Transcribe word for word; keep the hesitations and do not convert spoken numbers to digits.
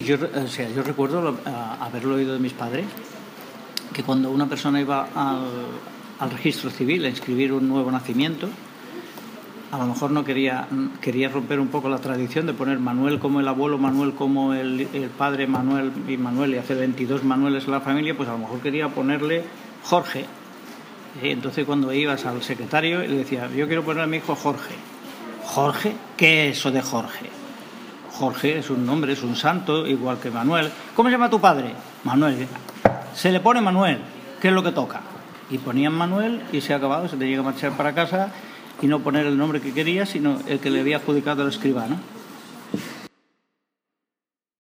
yo, o sea, yo recuerdo lo, a, haberlo oído de mis padres, que cuando una persona iba al, al registro civil a inscribir un nuevo nacimiento, a lo mejor no quería quería romper un poco la tradición de poner Manuel como el abuelo, Manuel como el, el padre, Manuel y Manuel, y hacer veintidós Manueles en la familia, pues a lo mejor quería ponerle Jorge. ¿Eh? Entonces cuando ibas al secretario le decía, yo quiero poner a mi hijo Jorge. ¿Jorge? ¿Qué es eso de Jorge? Jorge es un nombre, es un santo, igual que Manuel. ¿Cómo se llama tu padre? Manuel. Se le pone Manuel, ¿qué es lo que toca? Y ponían Manuel y se ha acabado, se tenía que marchar para casa y no poner el nombre que quería, sino el que le había adjudicado el escribano.